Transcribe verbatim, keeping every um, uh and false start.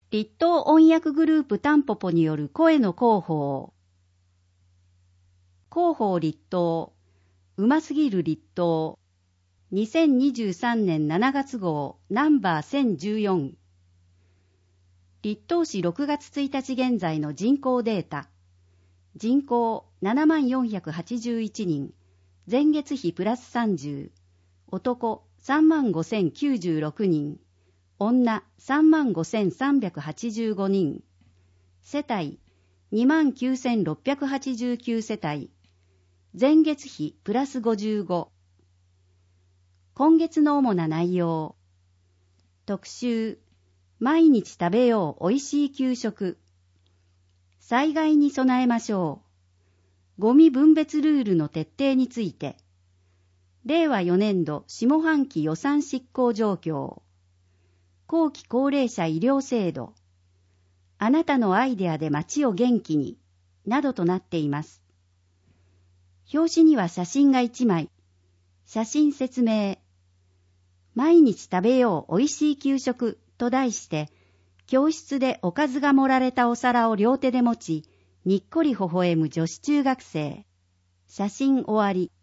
立東音訳グループタンポポによる声の広報。広報立東、うますぎる立東。にせんにじゅうさんねんしちがつ号ナンバーせんじゅうよん。立東市ろくがつついたち現在の人口データ。人口ななまんよんひゃくはちじゅういちにん。前月比プラスさんじゅう。男さんまんごせんきゅうじゅうろくにん。女さんまんごせんさんびゃくはちじゅうごにん。世帯にまんきゅうせんろっぴゃくはちじゅうきゅう世帯。前月比プラスごじゅうご。今月の主な内容。特集。毎日食べようおいしい給食。災害に備えましょう。ゴミ分別ルールの徹底について。れいわよねんど下半期予算執行状況。後期高齢者医療制度。あなたのアイデアで街を元気に。などとなっています。表紙には写真がいちまい。写真説明。毎日食べようおいしい給食と題して、教室でおかずが盛られたお皿を両手で持ち、にっこり微笑む女子中学生。写真終わり。